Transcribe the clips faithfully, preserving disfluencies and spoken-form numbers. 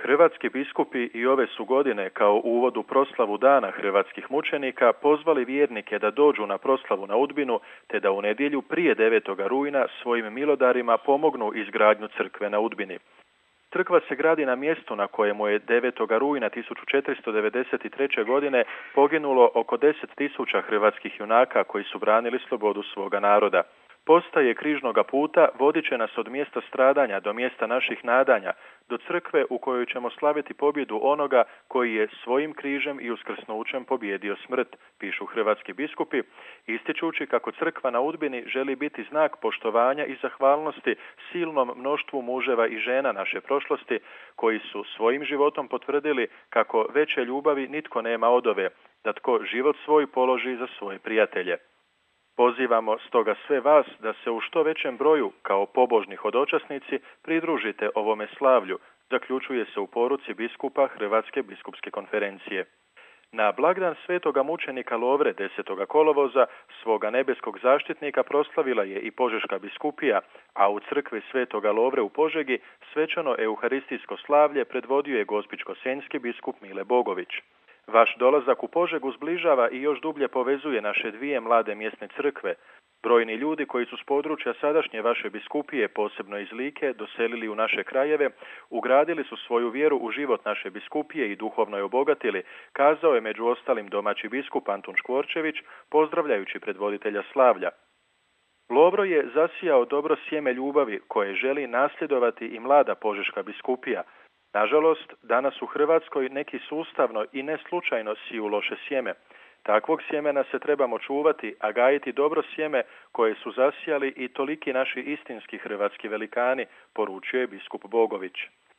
Hrvatski biskupi i ove su godine kao uvod u proslavu Dana hrvatskih mučenika pozvali vjernike da dođu na proslavu na Udbinu, te da u nedjelju prije devetoga rujna svojim milodarima pomognu izgradnju crkve na Udbini. Crkva se gradi na mjestu na kojemu je devetoga rujna tisuću četiristo devedeset treće. godine poginulo oko deset tisuća hrvatskih junaka koji su branili slobodu svoga naroda. Postaje križnoga puta vodit će nas od mjesta stradanja do mjesta naših nadanja, do crkve u kojoj ćemo slaviti pobjedu onoga koji je svojim križem i uskrsnućem pobjedio smrt, pišu hrvatski biskupi, ističući kako crkva na Udbini želi biti znak poštovanja i zahvalnosti silnom mnoštvu muževa i žena naše prošlosti, koji su svojim životom potvrdili kako veće ljubavi nitko nema od ove, da tko život svoj položi za svoje prijatelje. Pozivamo stoga sve vas da se u što većem broju, kao pobožni hodočasnici, pridružite ovome slavlju, zaključuje se u poruci biskupa Hrvatske biskupske konferencije. Na blagdan svetoga mučenika Lovre desetoga kolovoza svoga nebeskog zaštitnika proslavila je i Požeška biskupija, a u crkvi svetoga Lovre u Požegi svečano euharistijsko slavlje predvodio je gospićko-senjski biskup Mile Bogović. Vaš dolazak u Požegu zbližava i još dublje povezuje naše dvije mlade mjesne crkve. Brojni ljudi koji su s područja sadašnje vaše biskupije, posebno iz Like, doselili u naše krajeve, ugradili su svoju vjeru u život naše biskupije i duhovno je obogatili, kazao je među ostalim domaći biskup Antun Škvorčević, pozdravljajući predvoditelja slavlja. Lovro je zasijao dobro sjeme ljubavi koje želi nasljedovati i mlada Požeška biskupija. Nažalost, danas u Hrvatskoj neki sustavno i ne slučajno siju loše sjeme. Takvog sjemena se trebamo čuvati, a gajiti dobro sjeme koje su zasijali i toliki naši istinski hrvatski velikani, poručio je biskup Bogović.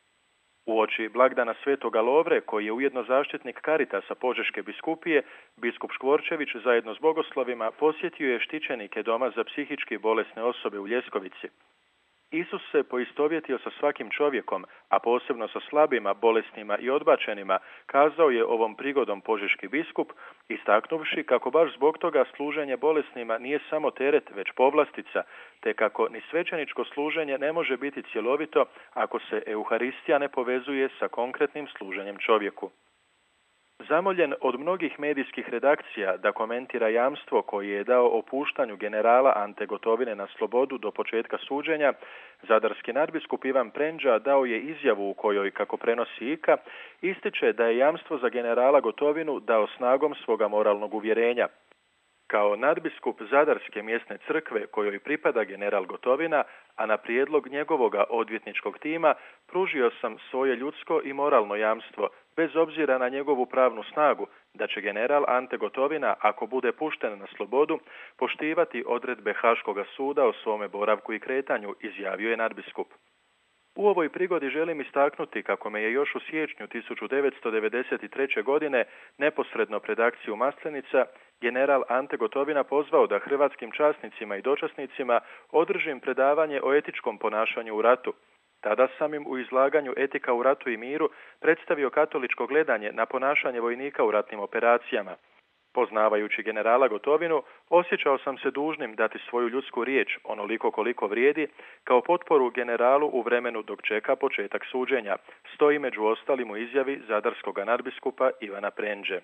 Uoči blagdana svetoga Lovre, koji je ujedno zaštitnik Karitasa Požeške biskupije, biskup Škvorčević zajedno s bogoslovima posjetio je štićenike doma za psihički bolesne osobe u Ljeskovici. Isus se poistovjetio sa svakim čovjekom, a posebno sa slabima, bolesnima i odbačenima, kazao je ovom prigodom požeški biskup, istaknuvši kako baš zbog toga služenje bolesnima nije samo teret, već povlastica, te kako ni svećeničko služenje ne može biti cjelovito ako se Euharistija ne povezuje sa konkretnim služenjem čovjeku. Zamoljen od mnogih medijskih redakcija da komentira jamstvo koje je dao opuštanju generala Ante Gotovine na slobodu do početka suđenja, zadarski nadbiskup Ivan Prendža dao je izjavu u kojoj, kako prenosi I K A, ističe da je jamstvo za generala Gotovinu dao snagom svoga moralnog uvjerenja. Kao nadbiskup Zadarske mjesne crkve kojoj pripada general Gotovina, a na prijedlog njegovoga odvjetničkog tima, pružio sam svoje ljudsko i moralno jamstvo, bez obzira na njegovu pravnu snagu, da će general Ante Gotovina, ako bude pušten na slobodu, poštivati odredbe Haškoga suda o svome boravku i kretanju, izjavio je nadbiskup. U ovoj prigodi želim istaknuti kako me je još u siječnju tisuću devetsto devedeset treće. godine, neposredno pred akciju Maslenica, general Ante Gotovina pozvao da hrvatskim časnicima i dočasnicima održim predavanje o etičkom ponašanju u ratu. Tada sam im u izlaganju Etika u ratu i miru predstavio katoličko gledanje na ponašanje vojnika u ratnim operacijama. Poznavajući generala Gotovinu, osjećao sam se dužnim dati svoju ljudsku riječ, onoliko koliko vrijedi, kao potporu generalu u vremenu dok čeka početak suđenja, stoji među ostalim u izjavi zadarskog nadbiskupa Ivana Prendže.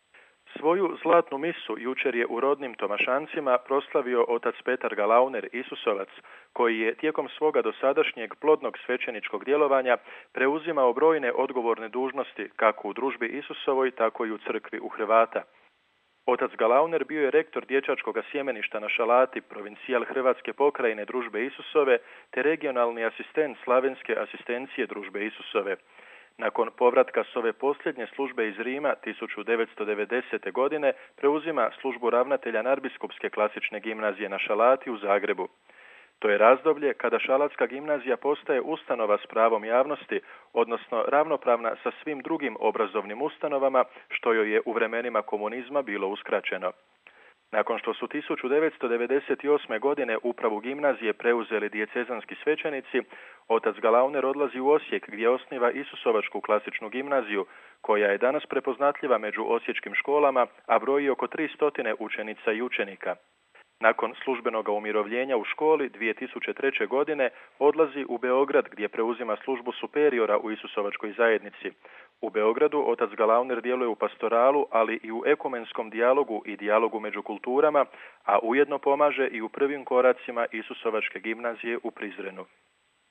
Svoju zlatnu misu jučer je u rodnim Tomašancima proslavio otac Petar Galauner Isusovac, koji je tijekom svoga dosadašnjeg plodnog svećeničkog djelovanja preuzimao brojne odgovorne dužnosti kako u družbi Isusovoj, tako i u crkvi u Hrvata. Otac Galauner bio je rektor dječačkog sjemeništa na Šalati, provincijal Hrvatske pokrajine Družbe Isusove, te regionalni asistent slavenske asistencije Družbe Isusove. Nakon povratka s ove posljednje službe iz Rima tisuću devetsto devedesete. godine preuzima službu ravnatelja nadbiskupske klasične gimnazije na Šalati u Zagrebu. To je razdoblje kada Šalatska gimnazija postaje ustanova s pravom javnosti, odnosno ravnopravna sa svim drugim obrazovnim ustanovama, što joj je u vremenima komunizma bilo uskraćeno. Nakon što su tisuću devetsto devedeset osme. godine upravu gimnazije preuzeli dijecezanski svećenici, otac Galauner odlazi u Osijek gdje osniva Isusovačku klasičnu gimnaziju, koja je danas prepoznatljiva među osječkim školama, a broji oko tri stotine učenica i učenika. Nakon službenog umirovljenja u školi dvije tisuće treće. godine odlazi u Beograd gdje preuzima službu superiora u Isusovačkoj zajednici. U Beogradu otac Galaunir djeluje u pastoralu, ali i u ekumenskom dijalogu i dijalogu među kulturama, a ujedno pomaže i u prvim koracima Isusovačke gimnazije u Prizrenu.